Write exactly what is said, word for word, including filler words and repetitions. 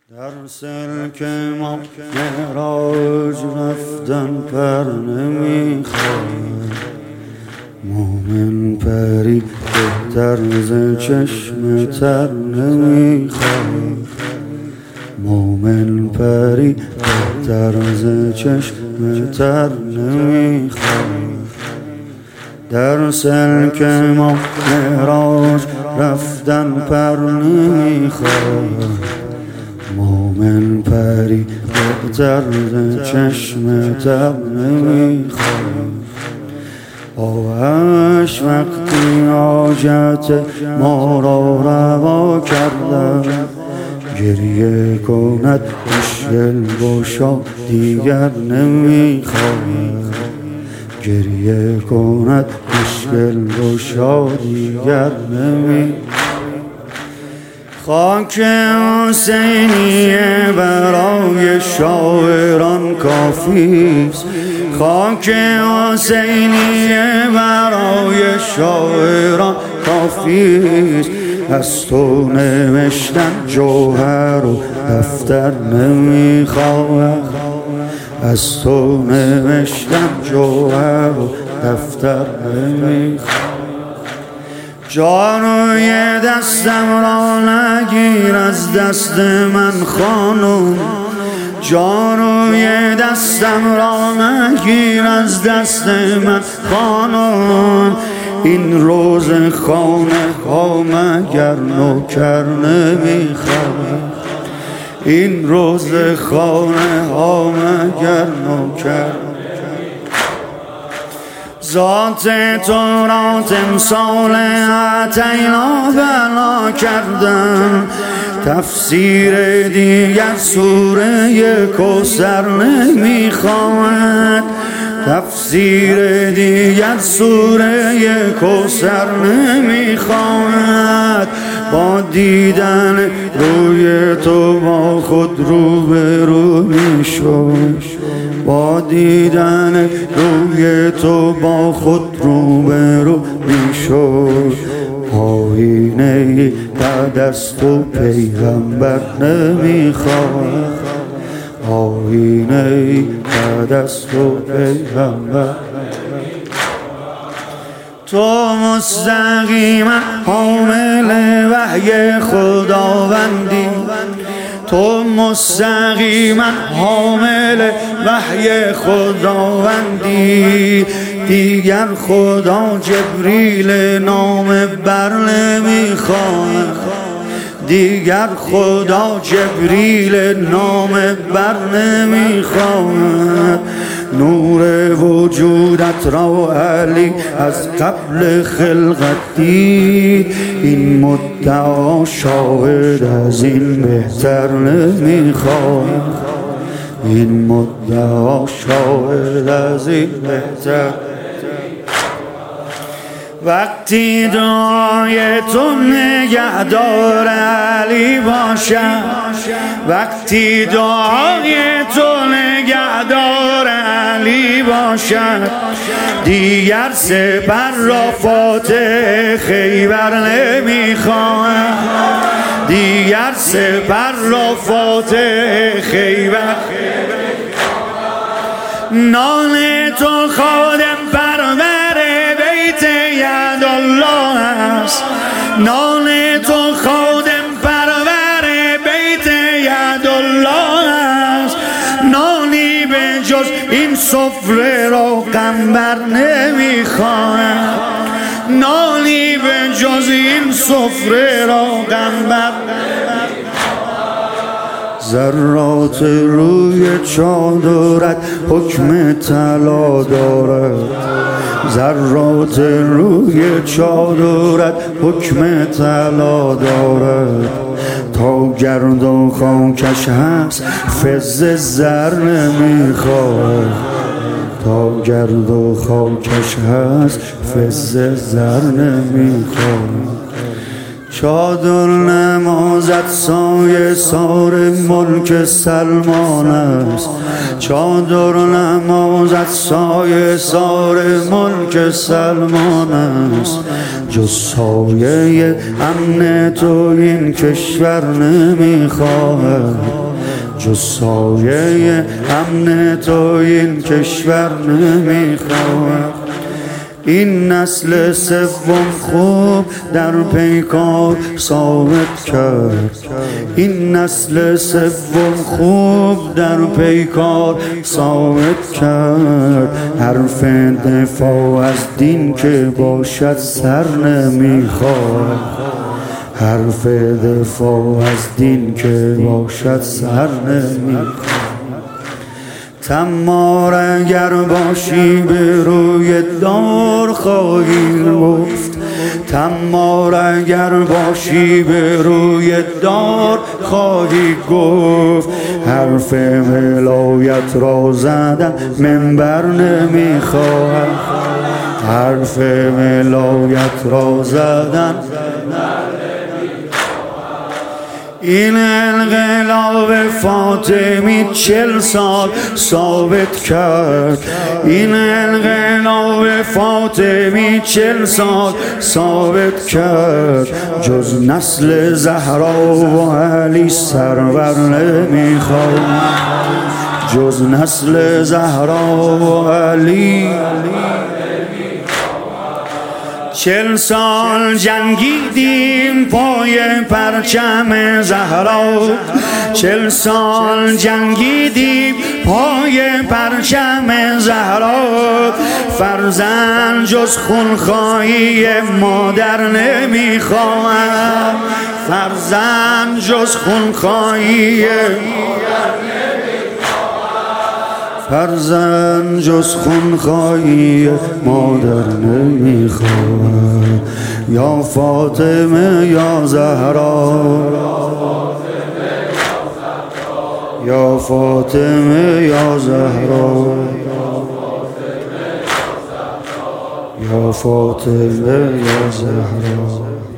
در سلک ما معراج رفتن پر نمیخواد، مومن پری بهتر ز چشم تر نمیخواد، مومن پری بهتر ز چشم تر نمیخواد. در سلک ما معراج رفتن پر نمیخواد، مومن پری بهتر ز چشم تر نمیخواد. آوش وقتی حاجت ما را روا کردم، گریه کند مشکل گشا دیگر نمیخواد، گریه کند مشکل گشا دیگر نمیخواد. خاک حسینیه برای شاعران کافیست، خاک حسینیه برای شاعران کافیست. از تو نوشتن جوهر و دفتر نمیخواهد، از تو نوشتن جوهر و دفتر نمیخواهد. جانوی دستم را نگیر از دست من خانم، جانوی دستم را نگیر از دست من خانم. این روز خانه ها مگر نوکر نمیخواد، این روز خانه ها مگر نوکر. ذات تو را تمثال اتینا بنا کردم، تفسیر دیگر سوره کوثر نمیخواهد، تفسیر دیگر سوره کوثر نمیخواهد. با دیدن روی تو با خود رو به رو میشد، با دیدن روی تو با خود رو به رو میشد. آینه بعد از تو پیغمبر نمیخواد، آینه بعد از تو پیغمبر. تو مستقیما حامل وحی خداوندی، تو مستقیما حامل وحی خداوندی. دیگر خدا جبریل نام بر نمیخواد، دیگر خدا جبریل نام بر نمیخواد. نور وجودت را علی از قبل خلقت دید، این مدعا شاهد از این بهتر نمیخواد، این مدعا شاهد از این بهتر. وقتی دعای تو نگهدار علی باشد، وقتی دعای تو نگهدار علی باشد، دیگر سپر را فاتح خیبر نمیخواهد، دیگر سپر را فاتح خیبر. نان تو خادم پرور بیت یدالله است، نان تو خادم پرور بیت یدالله است. نانی به جز این سفره را قنبر نمیخواهد، نانی به جز این سفره را قنبر. ذرات روی چادرت حکم طلا دارد، ذرات روی چادرت حکم طلا دارد. تا گرد و خاکش هست فضه زر نمیخواد، تا گرد و خاکش هست فضه زر نمیخواد. چادر نمازت سایه سار ملک سلمان است، چادر نمازت سایه سار ملک سلمان است. جز سایه امن تو این کشور نمیخواهد، جز سایه امن تو این کشور نمیخواد. این نسل سوم خوب در پیکار ثابت کرد، این نسل سوم خوب در پیکار ثابت کرد. حرف دفاع از دین که باشد سر نمیخواد، حرف دفاع از دین که باشد سر نمیخواد. تمار اگر باشی به روی دار خواهی گفت، تمار اگر باشی به روی دار خواهی گفت. حرف ولایت را زدن منبر نمیخواهد، حرف ولایت را زدن. این انقلاب فاطمی چل سال ثابت کرد، این انقلاب فاطمی چل سال ثابت کرد. جز نسل زهرا و علی سرور نمیخواد، جز نسل زهرا و علی. چل سال جنگیدیم پای پرچم زهرا، چل سال جنگیدیم پای پرچم زهرا. فرزند جز خونخواهی مادر نمیخواهد، فرزند جز خونخواهی فرزند جز خونخواهی مادر نمیخواد. یا فاطمه یا زهرا، یا فاطمه یا زهرا، یا فاطمه یا زهرا.